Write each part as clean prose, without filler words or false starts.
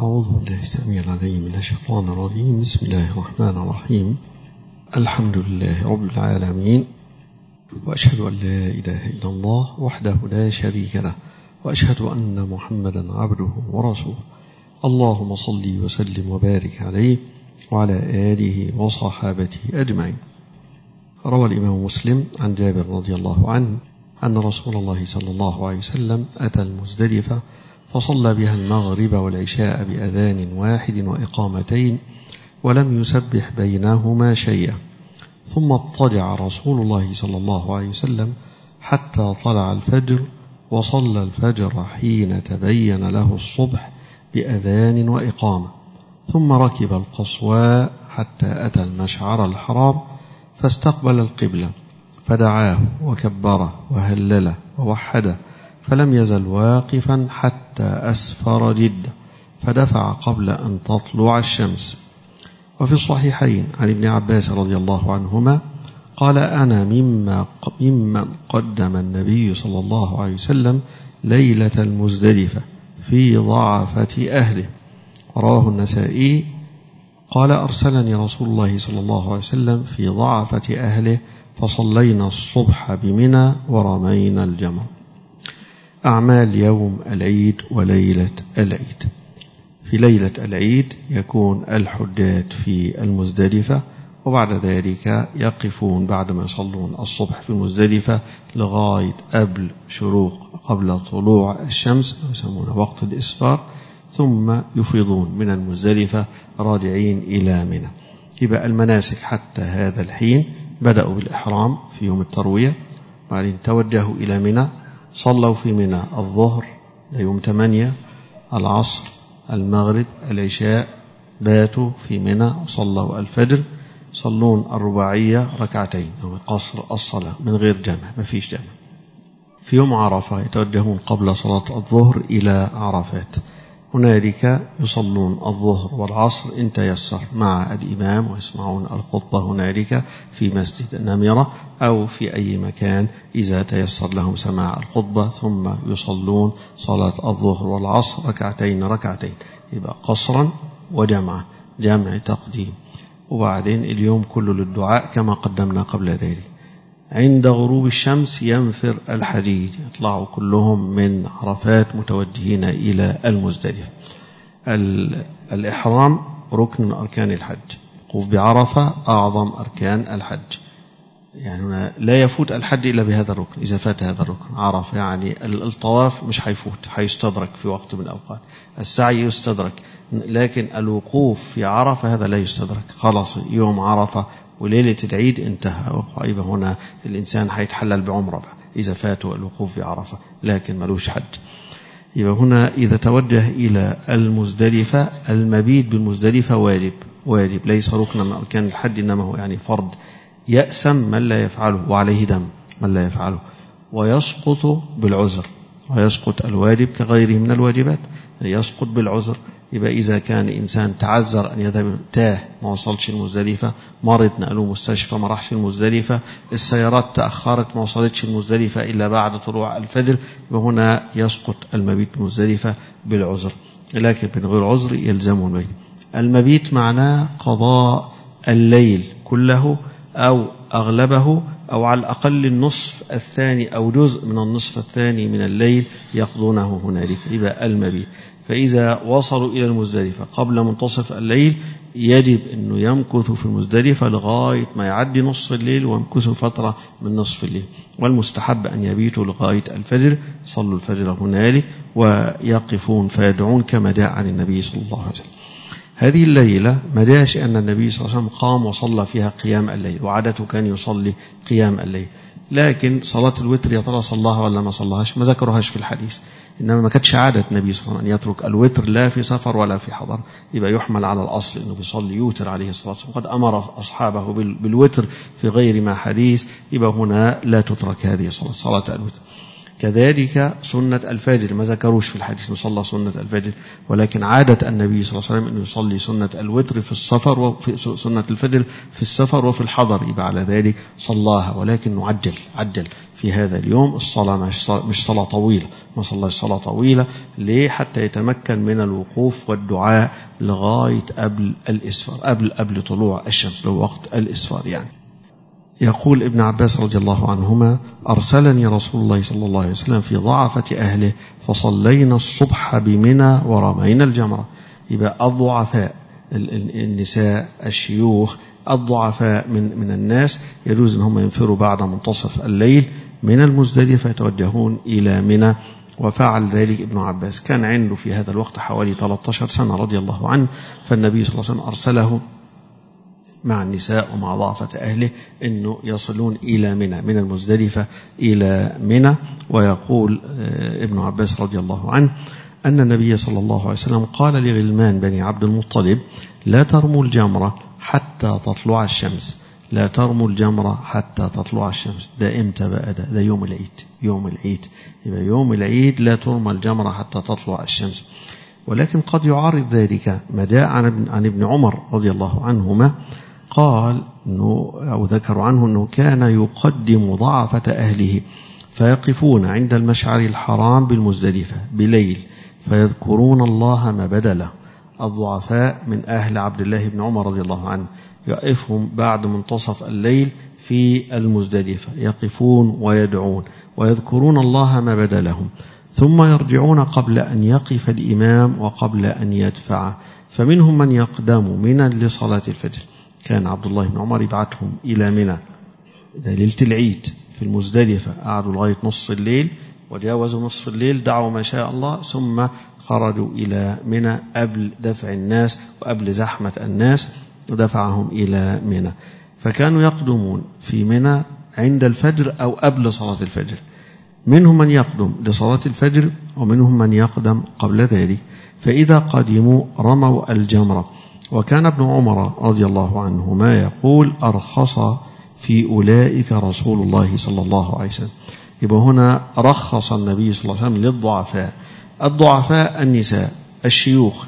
أعوذ بالله السميع العليم من الشيطان الرجيم. بسم الله الرحمن الرحيم. الحمد لله رب العالمين، وأشهد أن لا إله إلا الله وحده لا شريك له، وأشهد أن محمدا عبده ورسوله. اللهم صل وسلم وبارك عليه وعلى آله وصحابته أجمعين. روى الإمام مسلم عن جابر رضي الله عنه أن رسول الله صلى الله عليه وسلم أتى المزدلفة فصلى بها المغرب والعشاء بأذان واحد وإقامتين، ولم يسبح بينهما شيئا. ثم اضطجع رسول الله صلى الله عليه وسلم حتى طلع الفجر، وصلى الفجر حين تبين له الصبح بأذان وإقامة. ثم ركب القصواء حتى أتى المشعر الحرام فاستقبل القبلة، فدعاه وكبره وهلله ووحده، فلم يزل واقفا حتى أسفر جدا، فدفع قبل أن تطلع الشمس. وفي الصحيحين عن ابن عباس رضي الله عنهما قال: أنا ممن قدم النبي صلى الله عليه وسلم ليلة المزدلفة في ضعفة أهله. رواه النسائي قال: أرسلني رسول الله صلى الله عليه وسلم في ضعفة أهله، فصلينا الصبح بمنى ورمينا الجمر. أعمال يوم العيد وليلة العيد. في ليلة العيد يكون الحجاج في المزدلفة، وبعد ذلك يقفون بعد ما يصلون الصبح في المزدلفة لغاية قبل طلوع الشمس، يسمونه وقت الإسفار، ثم يفيضون من المزدلفة راجعين إلى منى. يبقى المناسك حتى هذا الحين بدأوا بالإحرام في يوم التروية، وبعدين توجهوا إلى منى، صلوا في منى الظهر يوم 8، العصر، المغرب، العشاء، باتوا في منى وصلوا الفجر، صلون الرباعية ركعتين أو قصر الصلاة من غير جمع، ما فيش جمع. في يوم عرفة يتوجهون قبل صلاة الظهر إلى عرفات، هنالك يصلون الظهر والعصر إن تيسر مع الإمام، ويسمعون الخطبة هنالك في مسجد نمرة أو في أي مكان إذا تيسر لهم سماع الخطبة، ثم يصلون صلاة الظهر والعصر ركعتين، يبقى قصرا وجمع، جمع تقديم. وبعدين اليوم كله للدعاء كما قدمنا قبل ذلك. عند غروب الشمس ينفر الحجيج، يطلعوا كلهم من عرفات متوجهين إلى المزدلفة. الإحرام ركن من أركان الحج، الوقوف بعرفة أعظم أركان الحج، يعني هنا لا يفوت الحج إلا بهذا الركن. إذا فات هذا الركن عرفة، يعني الطواف مش هيفوت، هيستدرك في وقت من الأوقات، السعي يستدرك، لكن الوقوف في عرفة هذا لا يستدرك. خلاص يوم عرفة وليلة العيد انتهى، ويبقى هنا الإنسان هيتحلل بعمرة بقى إذا فاتوا الوقوف في عرفة، لكن ملوش حج. يبقى هنا إذا توجه إلى المزدلفة، المبيت بالمزدلفة واجب، ليس ركنا من أركان الحج، إنما هو يعني فرض. يأسم من لا يفعله، وعليه دم من لا يفعله، ويسقط بالعذر، ويسقط الواجب كغيره من الواجبات، يسقط بالعذر. يبقى إذا كان إنسان تعذر أن يذهب، تاه ما وصلش المزدلفة، مرض نقلوه مستشفى ما راحش المزدلفة، السيارات تأخرت ما وصلتش المزدلفة إلا بعد طلوع الفجر، وهنا يسقط المبيت بالمزدلفة بالعذر، لكن من غير عذر يلزمه المبيت. المبيت معناه قضاء الليل كله أو أغلبه، أو على الأقل النصف الثاني أو جزء من النصف الثاني من الليل يقضونه هنالك، يبقى المبيت. فإذا وصلوا إلى المزدلفة قبل منتصف الليل يجب أنه يمكثوا في المزدلفة لغاية ما يعدي نصف الليل، ويمكثوا فترة من نصف الليل، والمستحب أن يبيتوا لغاية الفجر، صلوا الفجر هنالك ويقفون فيدعون كما جاء عن النبي صلى الله عليه وسلم. هذه الليلة ما جاءش أن النبي صلى الله عليه وسلم قام وصلى فيها قيام الليل، وعادته كان يصلي قيام الليل، لكن صلاة الوتر يا ترى صلاها ولا ما صلاهاش ما ذكرهاش في الحديث، إنما ما كانتش عادة النبي صلى الله عليه وسلم أن يترك الوتر لا في سفر ولا في حضر، يبقى يحمل على الأصل إنه بيصلي يوتر عليه الصلاة والسلام، وقد أمر أصحابه بالوتر في غير ما حديث، يبقى هنا لا تترك هذه الصلاة، صلاة الوتر. كذلك سنة الفجر ما ذكروش في الحديث نصلى سنة الفجر، ولكن عادة النبي صلى الله عليه وسلم أن يصلي سنة الوتر في السفر وفي سنة الفجر في السفر وفي الحضر، يبقى على ذلك صلاها، ولكن عجل في هذا اليوم الصلاة مش صلاة طويلة، ما صلاش صلاة طويلة ليه؟ حتى يتمكن من الوقوف والدعاء لغاية قبل الإسفار، قبل طلوع الشمس لو وقت الإسفار يعني. يقول ابن عباس رضي الله عنهما: أرسلني رسول الله صلى الله عليه وسلم في ضعفة أهله فصلينا الصبح بمنى ورمينا الجمرة. يبقى الضعفاء النساء الشيوخ الضعفاء من الناس يجوز أنهم ينفروا بعد منتصف الليل من المزدلفة يتوجهون إلى منى، وفعل ذلك ابن عباس. كان عنده في هذا الوقت حوالي 13 سنة رضي الله عنه، فالنبي صلى الله عليه وسلم أرسله مع النساء ومع ضعفة أهله أنه يصلون إلى منى من المزدلفة إلى منى. ويقول ابن عباس رضي الله عنه أن النبي صلى الله عليه وسلم قال لغلمان بني عبد المطلب: لا ترموا الجمرة حتى تطلع الشمس، لا ترموا الجمرة حتى تطلع الشمس. ده إمتى بقى؟ ده يوم العيد، يوم العيد. يبقى يوم العيد لا ترمى الجمرة حتى تطلع الشمس. ولكن قد يعارض ذلك ما جاء عن ابن عمر رضي الله عنهما، قال إنه أو ذكر عنه أنه كان يقدم ضعفة أهله فيقفون عند المشعر الحرام بالمزدلفة بليل فيذكرون الله ما بدله. الضعفاء من أهل عبد الله بن عمر رضي الله عنه يقفهم بعد منتصف الليل في المزدلفة، يقفون ويدعون ويذكرون الله ما بدلهم، ثم يرجعون قبل أن يقف الإمام وقبل أن يدفع. فمنهم من يقدم منى لصلاة الفجر. كان عبد الله بن عمر يبعثهم إلى منى ليلة العيد في المزدلفة، قعدوا لغاية نصف الليل وجاوزوا نصف الليل، دعوا ما شاء الله، ثم خرجوا إلى منى قبل دفع الناس وقبل زحمة الناس، دفعهم إلى منى. فكانوا يقدمون في منى عند الفجر أو قبل صلاة الفجر. منهم من يقدم لصلاة الفجر ومنهم من يقدم قبل ذلك. فإذا قدموا رموا الجمرة. وكان ابن عمر رضي الله عنهما يقول: أرخص في أولئك رسول الله صلى الله عليه وسلم. يبقى هنا رخص النبي صلى الله عليه وسلم للضعفاء، الضعفاء النساء الشيوخ،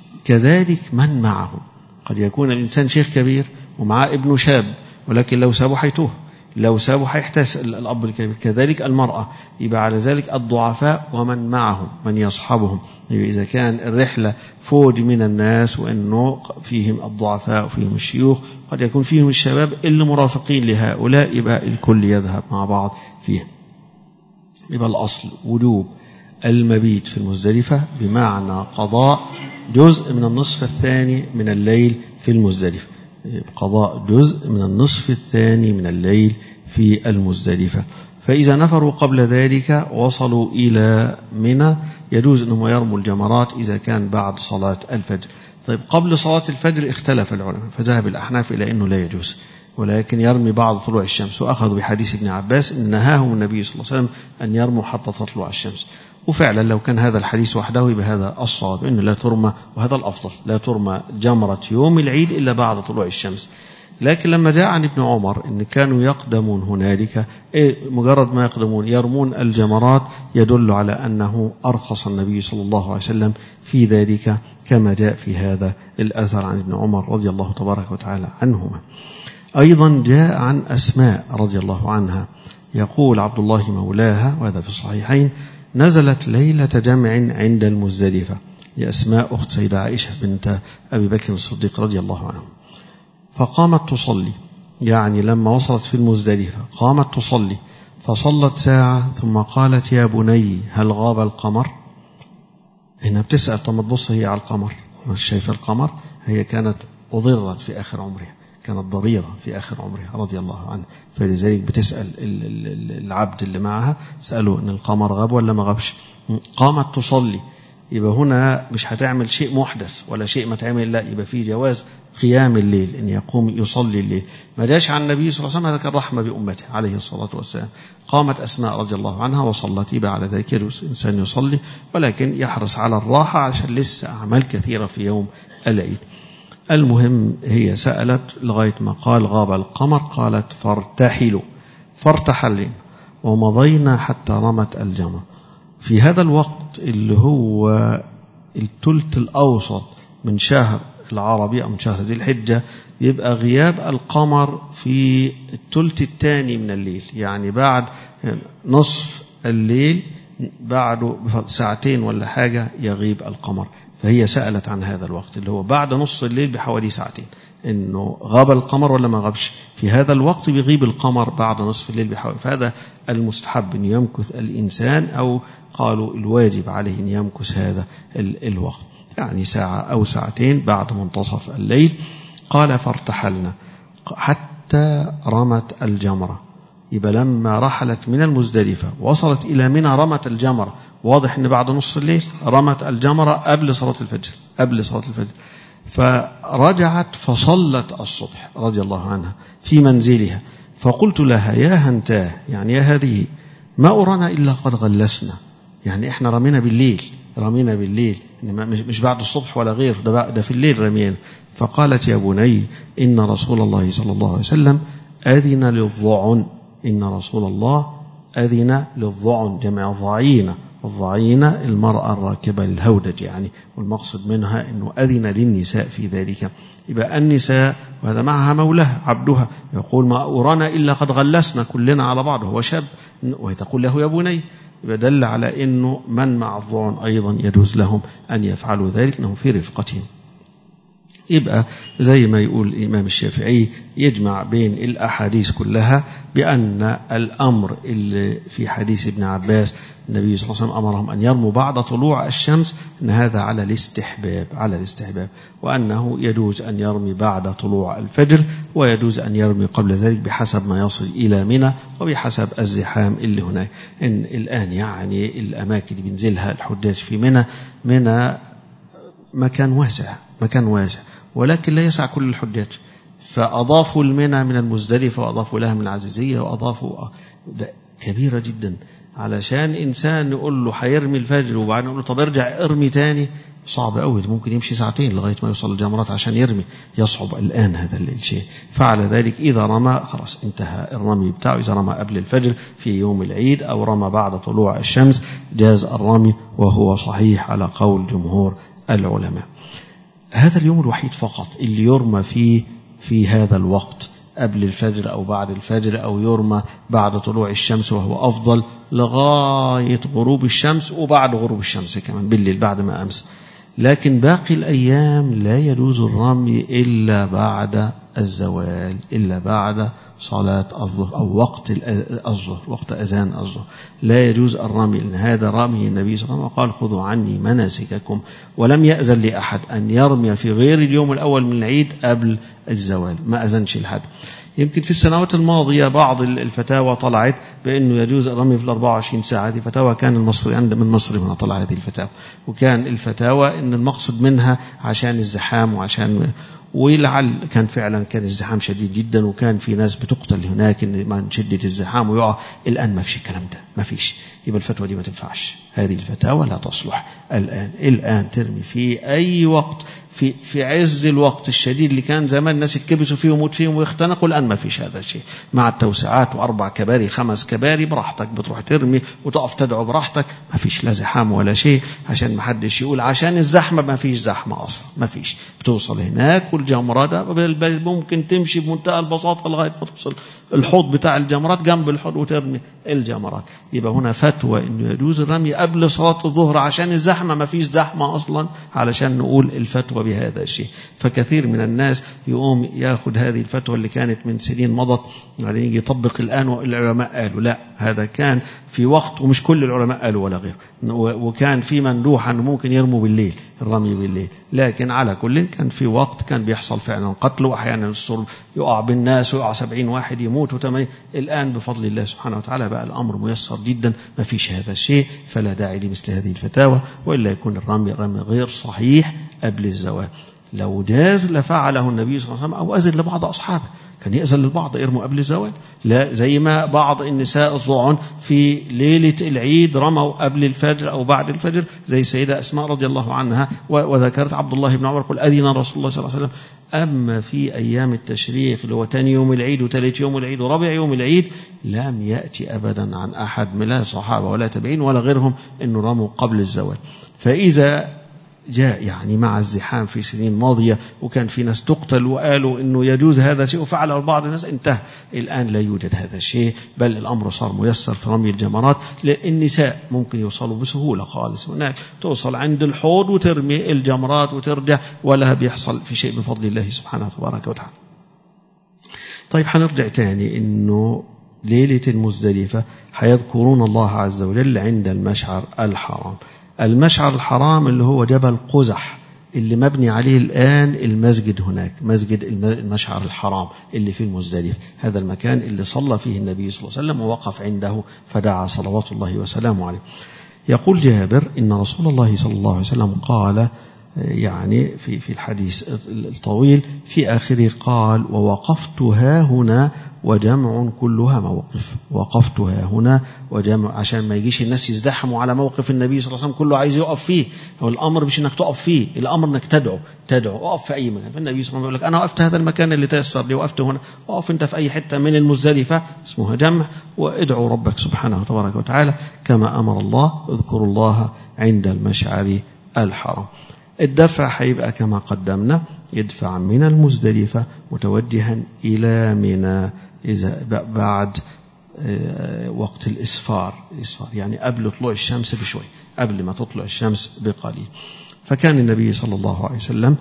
كذلك من معهم. قد يكون الإنسان شيخ كبير ومعاه ابن شاب، ولكن لو سابه حيتوه، لو سابه حيحتاس الأب الكبير. كذلك المرأة، يبقى على ذلك الضعفاء ومن معهم من يصحبهم. إذا كان الرحلة فوج من الناس وأنه فيهم الضعفاء وفيهم الشيوخ، قد يكون فيهم الشباب اللي مرافقين لهؤلاء، يبقى الكل يذهب مع بعض فيهم. يبقى الأصل وجوب المبيت في المزدلفة بمعنى قضاء جزء من النصف الثاني من الليل في المزدلفة، قضاء جزء من النصف الثاني من الليل في المزدلفة. فإذا نفروا قبل ذلك وصلوا إلى منى، يجوز أنهم يرموا الجمرات إذا كان بعد صلاة الفجر. طيب قبل صلاة الفجر اختلف العلماء، فذهب الأحناف إلى أنه لا يجوز، ولكن يرمي بعد طلوع الشمس. وأخذوا بحديث ابن عباس إن نهاهم النبي صلى الله عليه وسلم أن يرموا حتى تطلع الشمس. وفعلا لو كان هذا الحديث وحده يبقى هذا الصواب، إنه لا ترمى، وهذا الأفضل، لا ترمى جمرة يوم العيد إلا بعد طلوع الشمس. لكن لما جاء عن ابن عمر إن كانوا يقدمون هنالك، مجرد ما يقدمون يرمون الجمرات، يدل على أنه أرخص النبي صلى الله عليه وسلم في ذلك، كما جاء في هذا الأثر عن ابن عمر رضي الله تبارك وتعالى عنهما. أيضا جاء عن أسماء رضي الله عنها، يقول عبد الله مولاها، وهذا في الصحيحين: نزلت ليلة جمع عند المزدلفة، لأسماء أخت سيدة عائشة بنت أبي بكر الصديق رضي الله عنه، فقامت تصلي، يعني لما وصلت في المزدلفة قامت تصلي، فصلت ساعة ثم قالت: يا بني هل غاب القمر؟ هنا بتسأل، طب تبص هي على القمر، مش شايفة القمر؟ هي كانت أضرت في آخر عمرها، كانت ضريرة في آخر عمرها رضي الله عنها، فلذلك بتسأل العبد اللي معها، سأله إن القمر غاب ولا ما غابش. قامت تصلي، يبقى هنا مش هتعمل شيء محدث ولا شيء ما تعمل، لا، يبقى في جواز قيام الليل، إن يقوم يصلي الليل. ما جاش عن النبي صلى الله عليه وسلم، هذا كان رحمة بأمته عليه الصلاة والسلام. قامت أسماء رضي الله عنها وصلت، يبقى على ذلك الإنسان يصلي، ولكن يحرص على الراحة عشان لسه أعمال كثيرة في يوم العيد. المهم هي سألت لغاية ما قال غاب القمر، قالت: فارتحلوا، فارتحلين. ومضينا حتى رمت الجمرة. في هذا الوقت اللي هو الثلث الأوسط من شهر العربي أو من شهر ذي الحجة يبقى غياب القمر في الثلث الثاني من الليل، يعني بعد نصف الليل بعده ساعتين ولا حاجة يغيب القمر. فهي سألت عن هذا الوقت اللي هو بعد نصف الليل بحوالي ساعتين، إنه غاب القمر ولا ما غابش. في هذا الوقت بيغيب القمر بعد نصف الليل بحوالي، فهذا المستحب أن يمكث الإنسان، أو قالوا الواجب عليه أن يمكث هذا الوقت، يعني ساعة أو ساعتين بعد منتصف الليل. قال فارتحلنا حتى رمت الجمرة. يبقى لما رحلت من المزدلفة وصلت إلى منى رمت الجمرة. واضح أن بعد نصف الليل رمت الجمرة قبل صلاة الفجر. فرجعت فصلت الصبح رضي الله عنها في منزلها. فقلت لها يا هنتاه، يعني يا هذه، ما أرانا إلا قد غلسنا، يعني إحنا رمينا بالليل مش بعد الصبح ولا غير، ده في الليل رمينا. فقالت يا بني إن رسول الله صلى الله عليه وسلم أذن للضعن، إن رسول الله أذن للضعن، جمع ضعينة، الضعينة المرأة الراكبة للهودج يعني، والمقصد منها أنه أذن للنساء في ذلك. يبقى النساء وهذا معها مولها عبدها يقول ما أرانا إلا قد غلسنا كلنا على بعض، هو شاب وهي تقول له يا بني، يبقى دل على أنه من مع الضعن أيضا يجوز لهم أن يفعلوا ذلك، أنهم في رفقتهم. يبقى زي ما يقول الإمام الشافعي يجمع بين الأحاديث كلها بأن الأمر اللي في حديث ابن عباس النبي صلى الله عليه وسلم أمرهم أن يرموا بعد طلوع الشمس، أن هذا على الاستحباب، وأنه يجوز أن يرمي بعد طلوع الفجر، ويجوز أن يرمي قبل ذلك بحسب ما يصل إلى منى وبحسب الزحام اللي هناك. إن الآن يعني الأماكن اللي بينزلها الحجاج في منى مكان واسع ولكن لا يسع كل الحجاج، فأضافوا المنى من المزدلفة وأضافوا لها من العزيزية وأضافوا كبيرة جدا، علشان إنسان يقول له حيرمي الفجر وبعدين يقول له طب ارجع ارمي تاني، صعب قوي، ممكن يمشي ساعتين لغاية ما يوصل الجمرات عشان يرمي، يصعب الآن هذا الشيء. فعلى ذلك إذا رمى خلاص انتهى الرمي بتاعه، إذا رمى قبل الفجر في يوم العيد أو رمى بعد طلوع الشمس جاز الرمي، وهو صحيح على قول جمهور العلماء. هذا اليوم الوحيد فقط اللي يرمى فيه في هذا الوقت قبل الفجر أو بعد الفجر، أو يرمى بعد طلوع الشمس وهو أفضل لغاية غروب الشمس، وبعد غروب الشمس كمان بالليل بعد ما أمس. لكن باقي الأيام لا يجوز الرمي إلا بعد الزوال، إلا بعد صلاة الظهر أو وقت الظهر، وقت أذان الظهر لا يجوز الرمي، لأن هذا رمي النبي صلى الله عليه وسلم قال خذوا عني مناسككم، ولم يأذن لأحد أن يرمي في غير اليوم الأول من العيد قبل الزوال، ما أذنش لحد. يمكن في السنوات الماضية بعض الفتاوى طلعت بأنه يجوز الرمي في 24 ساعة، هذه فتاوى كان المصري من مصر هنا طلع هذه الفتاوى، وكان الفتاوى أن المقصد منها عشان الزحام وعشان، ولعل كان فعلا كان الزحام شديد جدا وكان في ناس بتقتل هناك من شدة الزحام ويقع. الآن ما فيش الكلام ده، ما فيش، يبقى الفتوى دي ما تنفعش، هذه الفتاوى لا تصلح الآن ترمي في أي وقت، في عز الوقت الشديد اللي كان زمان الناس يتكبسوا فيه ويموت فيهم ويختنقوا. الآن ما فيش هذا الشيء، مع التوسعات و4 كباري 5 كباري براحتك بتروح ترمي وتقف تدعو براحتك، ما فيش لا زحام ولا شيء، عشان ما حدش يقول عشان الزحمة، ما فيش زحمة أصلا، ما فيش. بتوصل هناك والجمرات ممكن تمشي بمنتهى البساطة لغاية ما توصل الحوض بتاع الجمرات جنب الحوض وترمي الجمرات. يبقى هنا فتوى إنه يجوز الرمي قبل صلاة الظهر عشان الزحمة، ما فيش زحمة أصلا علشان نقول الفتوى بهذا الشيء. فكثير من الناس يقوم ياخذ هذه الفتوى اللي كانت من سنين مضت يعني يجي يطبق الآن، والعلماء قالوا لا، هذا كان في وقت ومش كل العلماء قالوا ولا غير، وكان في مندوح أنه ممكن يرموا بالليل، الرمي بالليل، لكن على كل كان في وقت كان بيحصل فعلا قتل، وأحيانا الصلب يقع بالناس ويقع 70 واحد يموت وتمام. الآن بفضل الله سبحانه وتعالى بقى الأمر ميسر جدا، ما فيش هذا الشيء، فلا داعي لمثل هذه الفتاوى، وإلا يكون الرمي غير صحيح قبل الزوال. لو جاز لفعله النبي صلى الله عليه وسلم أو أذن لبعض أصحابه، كان يأذن للبعض يرموا قبل الزوال، لا زي ما بعض النساء الضعن في ليلة العيد رموا قبل الفجر أو بعد الفجر، زي السيدة أسماء رضي الله عنها، وذكرت عبد الله بن عمر قال أذن رسول الله صلى الله عليه وسلم. أما في أيام التشريق اللي هو تاني يوم العيد وثالث يوم العيد ورابع يوم العيد لم يأتي أبدا عن أحد من لا صحابة ولا تابعين ولا غيرهم أنه رموا قبل الزوال. فإذا جاء يعني مع الزحام في سنين ماضية وكان في ناس تقتل وقالوا إنه يجوز هذا شيء وفعله بعض الناس، انتهى. الآن لا يوجد هذا الشيء، بل الأمر صار ميسر في رمي الجمرات. النساء ممكن يوصلوا بسهولة خالص، توصل عند الحوض وترمي الجمرات وترجع ولا بيحصل في شيء بفضل الله سبحانه تبارك وتعالى. طيب هنرجع تاني إنه ليلة المزدلفة حيذكرون الله عز وجل عند المشعر الحرام. المشعر الحرام اللي هو جبل قزح اللي مبني عليه الآن المسجد هناك، مسجد المشعر الحرام اللي في المزدلف، هذا المكان اللي صلى فيه النبي صلى الله عليه وسلم ووقف عنده فدعا صلوات الله وسلامه عليه. يقول جابر إن رسول الله صلى الله عليه وسلم قال، يعني في الحديث الطويل في آخره قال: ووقفت ها هنا وجمع كلها موقف. وقفت ها هنا وجمع، عشان ما يجيش الناس يزدحموا على موقف النبي صلى الله عليه وسلم كله عايز يقف فيه. هو الأمر مش إنك تقف فيه، الأمر إنك تدعو اقف في أي مكان. فالنبي صلى الله عليه وسلم يقول لك أنا وقفت هذا المكان اللي تيسر لي، وقفت هنا، وقف أنت في أي حتة من المزدلفة اسمها جمع، وادعوا ربك سبحانه تبارك وتعالى كما أمر الله، اذكروا الله عند المشعر الحرام. الدفع هيبقى كما قدمنا، يدفع من المزدلفة متوجها إلى منى إذا بعد وقت الإسفار يعني قبل طلوع الشمس بشوي، قبل ما تطلع الشمس بقليل. فكان النبي صلى الله عليه وسلم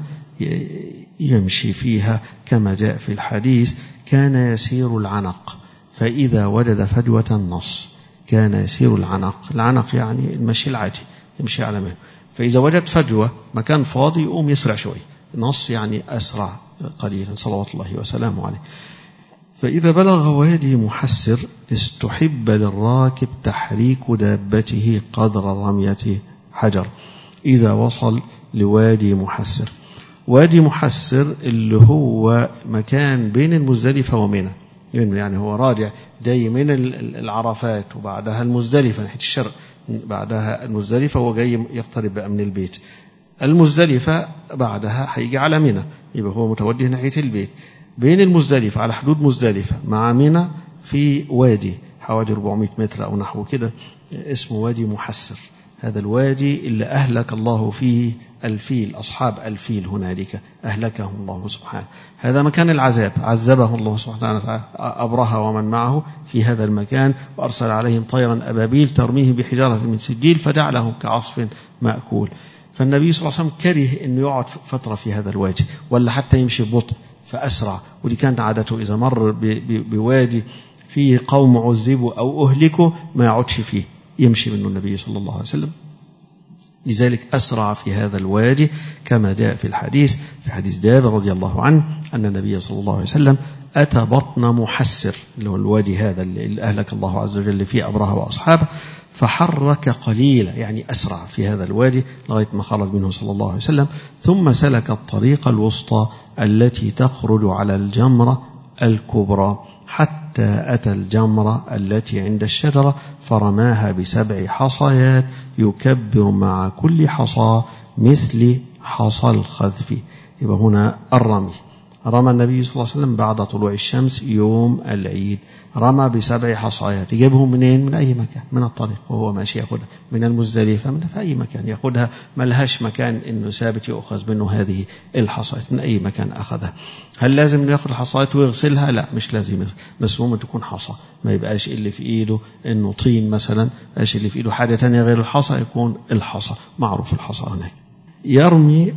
يمشي فيها كما جاء في الحديث: كان يسير العنق فإذا وجد فجوة النص. كان يسير العنق يعني المشي العادي، يمشي على مهله، فإذا وجد فجوة مكان فاضي يقوم يسرع شوي، نص يعني أسرع قليلا صلوات الله وسلامه عليه. فإذا بلغ وادي محسر استحب للراكب تحريك دابته قدر رمية حجر. إذا وصل لوادي محسر، وادي محسر اللي هو مكان بين المزدلفة ومنى، يعني هو راجع جاي من العرفات وبعدها المزدلفة ناحية الشرق، بعدها المزدلفة وجاي يقترب بقى من البيت. المزدلفة بعدها هيجي على منى، يبقى هو متوجه ناحية البيت. بين المزدلفة على حدود مزدلفة مع منى في وادي حوالي 400 متر أو نحو كده اسمه وادي محسر. هذا الوادي اللي أهلك الله فيه الفيل، أصحاب الفيل هنالك أهلكهم الله سبحانه. هذا مكان العذاب، عذبه الله سبحانه وتعالى أبرهة ومن معه في هذا المكان، وأرسل عليهم طيرا أبابيل ترميه بحجارة من سجيل فجعلهم كعصف مأكول. فالنبي صلى الله عليه وسلم كره أنه يقعد فترة في هذا الوادي ولا حتى يمشي ببطء، فأسرع. ودي كانت عادته إذا مر بوادي فيه قوم عذبوا أو أهلكوا ما يقعدش فيه، يمشي منه النبي صلى الله عليه وسلم. لذلك أسرع في هذا الوادي كما جاء في الحديث، في حديث جابر رضي الله عنه أن النبي صلى الله عليه وسلم أتى بطن محسر اللي هو الوادي هذا اللي أهلك الله عز وجل فيه أبرهة وأصحابه، فحرك قليلا يعني أسرع في هذا الوادي لغاية ما خرج منه صلى الله عليه وسلم، ثم سلك الطريق الوسطى التي تخرج على الجمرة الكبرى حتى أتى الجمرة التي عند الشجرة فرماها ب7 حصيات يكبر مع كل حصى مثل حصى الخذف. يبقى هنا الرمي، رمى النبي صلى الله عليه وسلم بعد طلوع الشمس يوم العيد، رمى ب7 حصيات. يجيبهم منين؟ من أي مكان، من الطريق وهو ماشي يأخذها، من المزدلفة، من في أي مكان يأخذها، ملهاش مكان إنه ثابت يأخذ منه هذه الحصيات، من أي مكان أخذها. هل لازم يأخذ الحصيات ويغسلها؟ لا، مش لازم، بس ممكن تكون حصى، ما يبقاش اللي في إيده إنه طين مثلا، ما يبقاش اللي في إيده حاجة تانية غير الحصى، يكون الحصى معروف الحصى هناك. يرمي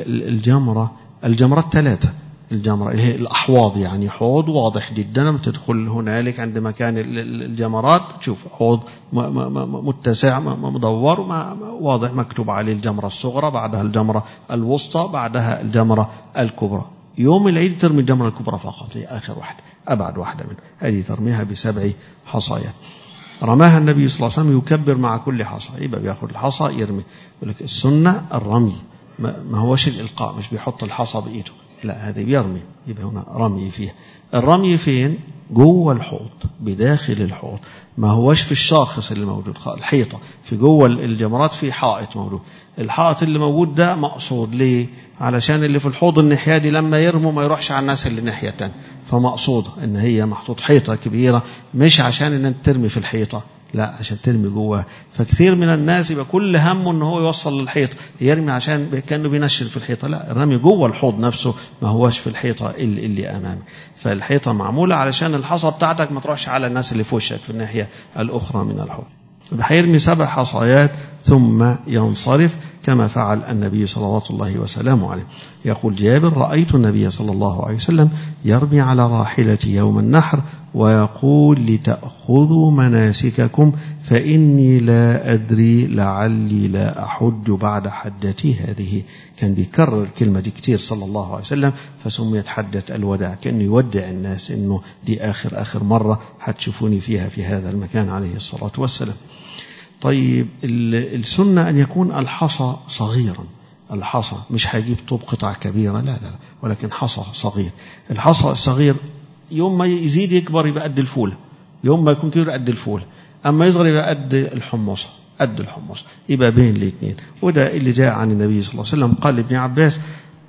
الجمرات 3. الجمرة اللي هي الأحواض، يعني حوض واضح جدا بتدخل هنالك عند مكان الجمرات تشوف حوض متسع مدور واضح مكتوب عليه الجمرة الصغرى، بعدها الجمرة الوسطى، بعدها الجمرة الكبرى. يوم العيد ترمي الجمرة الكبرى فقط، هي آخر واحدة أبعد واحدة منها، هذه ترميها ب7 حصيات. رماها النبي صلى الله عليه وسلم يكبر مع كل حصى، يبقى بياخذ الحصى يرمي. يقول لك السنة الرمي ما هوش الإلقاء، مش بيحط الحصى بإيده، لا هذا بيرمي، يبقى هنا رمي فيها. الرمي فين؟ جوه الحوض، بداخل الحوض، ما هوش في الشاخص اللي موجود، الحيطة في جوه الجمرات في حائط موجود. الحائط اللي موجود ده مقصود ليه؟ علشان اللي في الحوض الناحية دي لما يرموا ما يروحش على الناس اللي الناحية التانية، فمقصودة ان هي محطوط حيطة كبيرة، مش عشان ان انت ترمي في الحيطة، لا عشان ترمي جوه. فكثير من الناس يبقى كل همه ان هو يوصل للحيط، يرمي عشان كانه بينشر في الحيطه، لا الرمي جوه الحوض نفسه، ما هوش في الحيطه اللي امامك. فالحيطه معموله علشان الحصى بتاعتك ما تروحش على الناس اللي في وشك في الناحيه الاخرى من الحوض. هيرمي 7 حصيات ثم ينصرف كما فعل النبي صلوات الله وسلامه عليه. يقول جابر: رأيت النبي صلى الله عليه وسلم يرمي على راحلتي يوم النحر ويقول: لتأخذوا مناسككم فإني لا أدري لعلي لا أحج بعد حجتي هذه. كان بيكرر الكلمة دي كتير صلى الله عليه وسلم، فسميت حجة الوداع، كأنه يودع الناس إنه دي آخر مرة هتشوفوني فيها في هذا المكان عليه الصلاة والسلام. طيب السنة أن يكون الحصى صغيرا، الحصى مش هيجيب طوب قطع كبيرة، لا ولكن حصى صغير. الحصى الصغير يوم ما يزيد يكبر يبقى قد الفولة، يوم ما يكون كبير قد الفولة، أما يصغر يبقى قد الحمصة، قد الحمص، يبقى بين الاثنين. وده اللي جاء عن النبي صلى الله عليه وسلم. قال ابن عباس،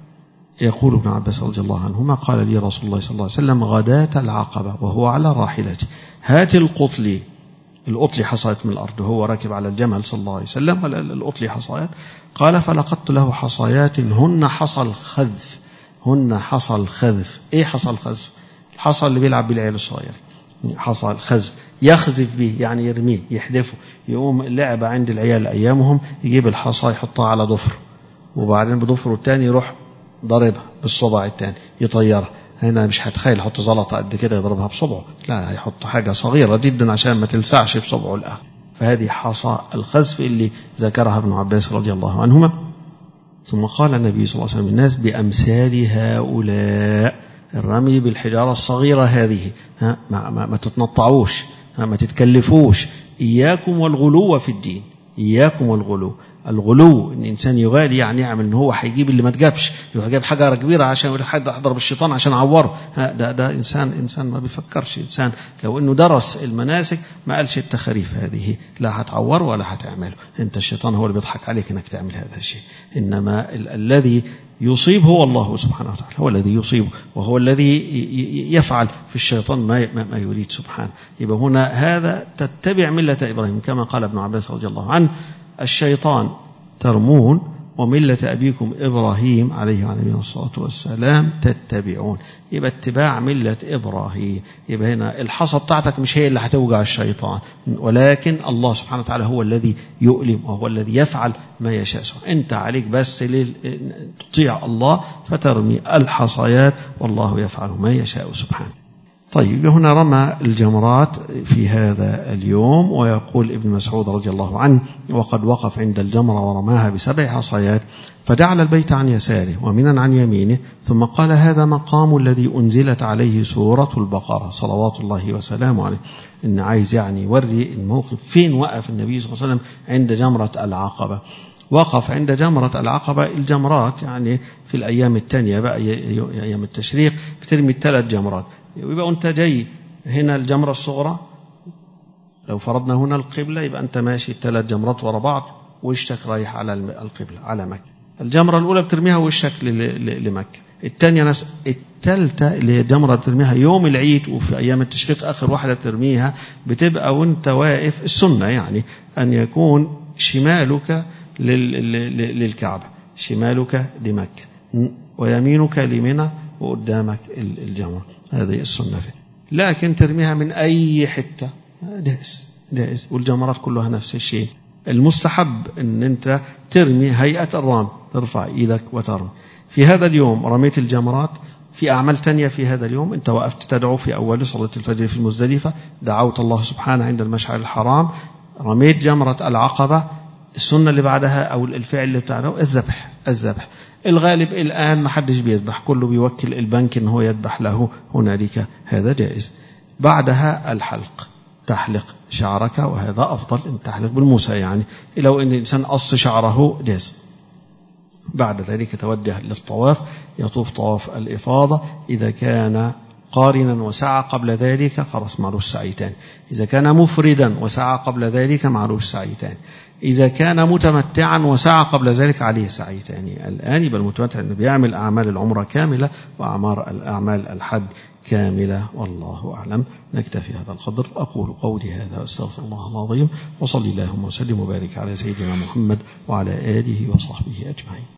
يقول ابن عباس رضي الله عنهما: قال لي رسول الله صلى الله عليه وسلم غداة العقبة وهو على راحلته: هات القطلي حصايات من الأرض، وهو راكب على الجمل صلى الله عليه وسلم، القطلي حصايات. قال: فلقدت له حصايات هن حصى الخذف، هن حصى الخذف. ايه حصى الخذف؟ الحصى اللي بيلعب بيه العيال الصغير، حصى الخذف، يخذف به يعني يرميه، يحدفه. يقوم اللعبة عند العيال أيامهم يجيب الحصى يحطها على ضفر، وبعدين بضفره الثاني يروح ضربها بالصبع الثاني يطيرها. هنا مش هتخيل يحط زلطة قد كده يضربها بصبعه، لا هيحط حاجة صغيرة جدا عشان ما تلسعش في صبعه الآخر. فهذه حصى الخذف اللي ذكرها ابن عباس رضي الله عنهما. ثم قال النبي صلى الله عليه وسلم: الناس بأمثال هؤلاء، الرمي بالحجارة الصغيرة هذه، ما تتنطعوش، ما تتكلفوش. إياكم والغلو في الدين، إياكم والغلو. الغلو ان الانسان يغالي، يعني يعمل ان هو هيجيب اللي ما تجابش، يروح جايب حجره كبيره عشان يقول حد احضر بالشيطان عشان اعوره. ده انسان ما بيفكرش. انسان لو انه درس المناسك ما قالش التخاريف هذه، لا هتعوره ولا هتعمله. انت الشيطان هو اللي بيضحك عليك انك تعمل هذا الشيء، انما الذي يصيب هو الله سبحانه وتعالى، هو الذي يصيب، وهو الذي يفعل في الشيطان ما يريد سبحانه. يبقى هنا هذا تتبع ملة إبراهيم، كما قال ابن عباس رضي الله عنه: الشيطان ترمون وملة أبيكم إبراهيم عليه وعلى الصلاة والسلام تتبعون. يبقى اتباع ملة إبراهيم. يبقى هنا الحصى بتاعتك مش هي اللي هتوجع الشيطان، ولكن الله سبحانه وتعالى هو الذي يؤلم وهو الذي يفعل ما يشاء. أنت عليك بس تطيع الله فترمي الحصيات، والله يفعل ما يشاء سبحانه. طيب هنا رمى الجمرات في هذا اليوم. ويقول ابن مسعود رضي الله عنه: وقد وقف عند الجمرة ورماها ب7 حصيات، فجعل البيت عن يساره ومنا عن يمينه، ثم قال: هذا مقام الذي أنزلت عليه سورة البقرة صلوات الله وسلامه عليه. إن عايز يعني يوري الموقف فين وقف النبي صلى الله عليه وسلم عند جمرة العقبة. وقف عند جمرة العقبة. الجمرات يعني في الأيام الثانية بقى، أيام التشريق، بترمي 3 جمرات. يبقى أنت جاي هنا الجمرة الصغرى، لو فرضنا هنا القبلة يبقى أنت ماشي 3 جمرات ورا بعض، وشك رايح على القبلة على مكة. الجمرة الأولى بترميها وشك لمكة. الثانية نفس. الثالثة اللي هي الجمرة بترميها يوم العيد وفي أيام التشريق آخر واحدة بترميها، بتبقى وأنت واقف. السنة يعني أن يكون شمالك للكعبة، شمالك لمكة، ويمينك لمنى، وقدامك الجمرة. هذه السنة فيه. لكن ترميها من أي حتة جائز، والجمرات كلها نفس الشيء. المستحب أن أنت ترمي هيئة الرام، ترفع إيدك وترمي. في هذا اليوم رميت الجمرات. في أعمال تانية في هذا اليوم، أنت وقفت تدعو في أول صلاة الفجر في المزدلفة، دعوت الله سبحانه عند المشعر الحرام، رميت جمرة العقبة. السنة اللي بعدها أو الفعل اللي بتاعه الذبح. الغالب الآن ما حدش بيذبح، كله بيوكل البنك إن هو يذبح له هنالك، هذا جائز. بعدها الحلق، تحلق شعرك، وهذا أفضل أن تحلق بالموسى، يعني لو أن الإنسان قص شعره جائز. بعد ذلك توجه للطواف، يطوف طواف الإفاضة. إذا كان قارنا وسعى قبل ذلك خلاص معلوش سعيتان. إذا كان مفردا وسعى قبل ذلك معلوش سعيتان. إذا كان متمتعا وسعى قبل ذلك عليه سعيتان. الآن يبقى المتمتع أنه بيعمل أعمال العمرة كاملة وأعمال الأعمال الحج كاملة. والله أعلم. نكتفي هذا القدر. أقول قولي هذا أستغفر الله العظيم، وصلي اللهم وسلم وبارك على سيدنا محمد وعلى آله وصحبه أجمعين.